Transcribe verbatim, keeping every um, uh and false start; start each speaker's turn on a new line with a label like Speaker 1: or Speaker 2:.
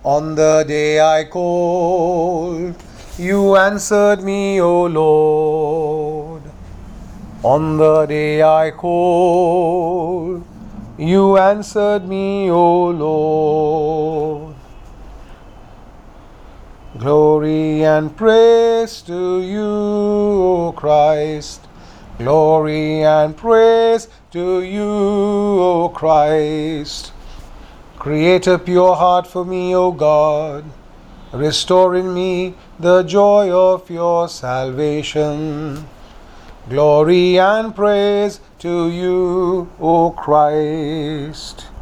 Speaker 1: On the day I called, you answered me, O Lord. On the day I called, you answered me, O Lord. Glory and praise to you, O Christ. Glory and praise to you, O Christ. Create a pure heart for me, O God. Restore in me the joy of your salvation. Glory and praise to you, O Christ.